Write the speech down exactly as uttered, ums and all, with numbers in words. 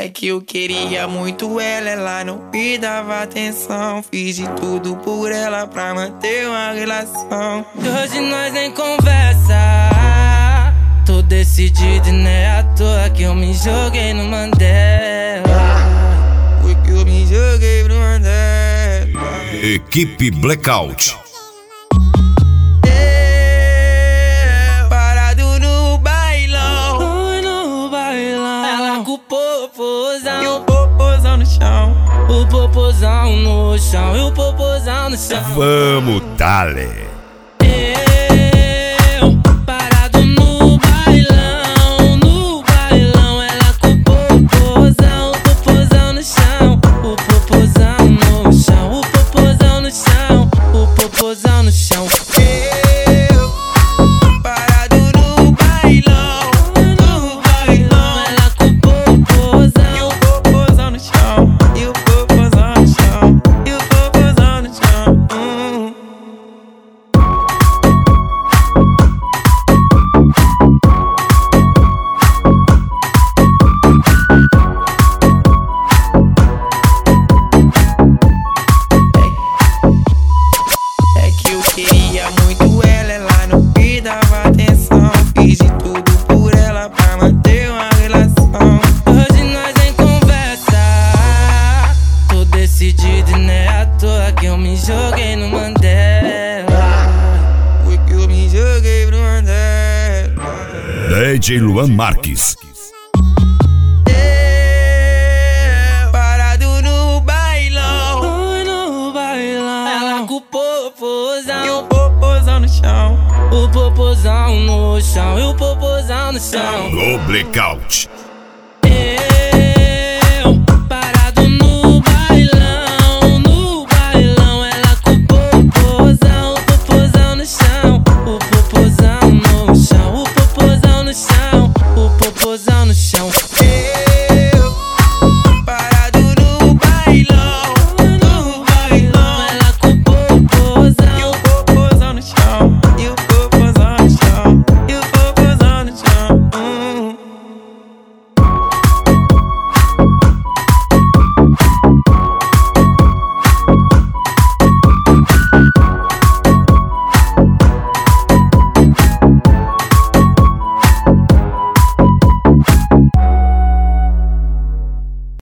É que eu queria muito ela, ela não me dava atenção. Fiz de tudo por ela pra manter uma relação. E hoje nós nem conversa. Tô decidido e não é à toa que eu me joguei no Mandela. Foi que eu me joguei pro Mandela. Equipe Blackout. E o popozão no chão, o popozão no chão, e o popozão no chão. Vamos, dale. Eu parado no bailão, no bailão, ela com o popozão, o popozão no chão, o popozão no chão, o popozão no chão, o popozão no chão. Queria muito ela, ela não me dava atenção. Fiz de tudo por ela pra manter uma relação. Hoje nós nem conversa. Tô decidido e não é à toa que eu me joguei no Mandela. Foi que eu me joguei pro Mandela. D J Luan Marques. Parado no bailão, no bailão, ela com o popozão, e o popozão no chão, o popozão no chão, e o popozão no chão. No Blackout.